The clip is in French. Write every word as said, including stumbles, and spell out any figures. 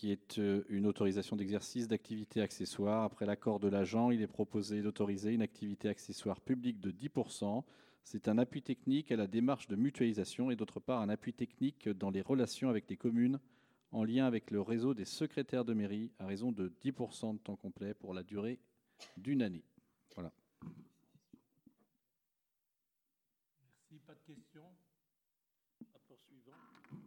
qui est euh, une autorisation d'exercice d'activité accessoire. Après l'accord de l'agent, il est proposé d'autoriser une activité accessoire publique de dix pour cent. C'est un appui technique à la démarche de mutualisation et d'autre part un appui technique dans les relations avec les communes en lien avec le réseau des secrétaires de mairie à raison de dix pour cent de temps complet pour la durée d'une année. Voilà. Merci, pas de questions. Rapport suivant.